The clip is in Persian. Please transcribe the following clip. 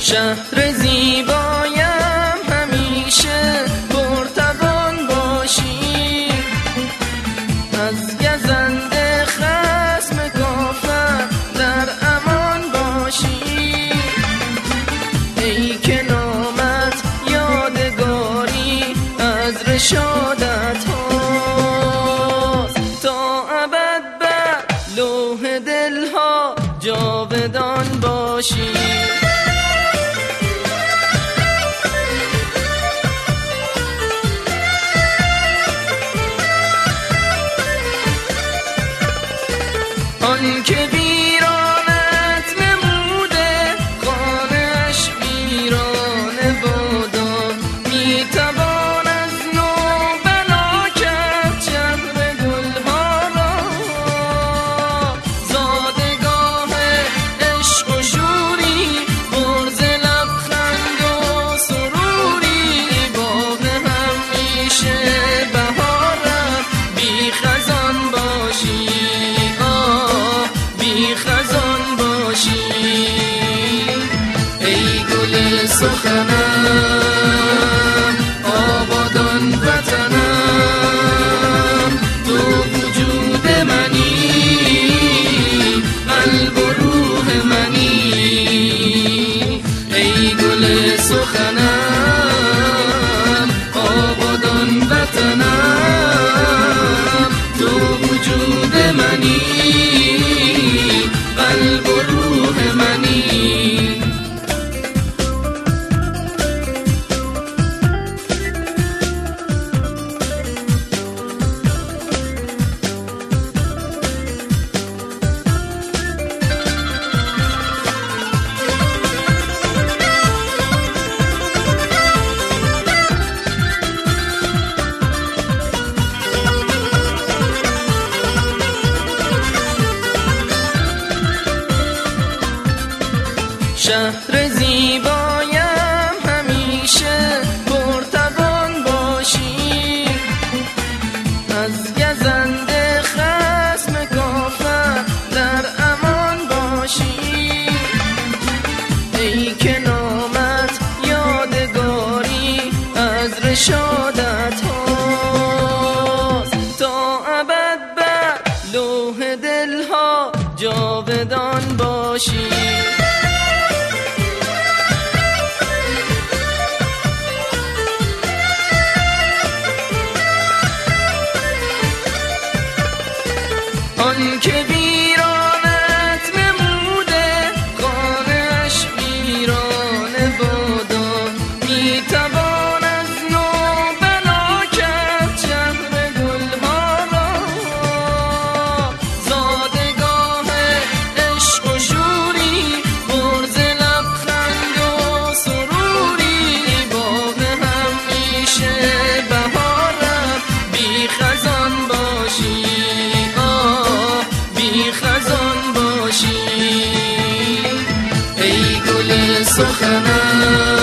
شهر زیبایم همیشه پرتوان باشی، از گزنده خصم کافر در امان باشی. ای که نامت یادگاری از رشادت هاست، تا ابد بر لوح دلها جاودان باشی. آن که ویرانت نموده خانه‌اش ویرانه بادا، میتوان از نو بنا کرد شهر گلها را. زادگاه عشق و شوری، برز لبخند و سروری، باغ همیشه بهارم بی خزان باشی، بی خزان باشی. ای گل سخنم، آبادان وطنم، تو وجود منی، قلب و روح منی. ای گل سخنم، آبادان وطنم، تو وجود منی، قلب و روح منی. شهر زیبایم همیشه پرتوان باشی، از گزنده خصم کافر در امان باشی. ای که نامت یادگاری از رشادت هاست، تا ابد بر لوح دلها جاودان باشی. آن که ویرانت نموده خانه‌اش ویرانه بادا، میتوان از نو بنا کرد شهر گلها را. زادگاه عشق و شوری، برز لبخند و سروری، باغ همیشه بهارم بی خزان باشی، بی خزان باشی. ای گل سخنم،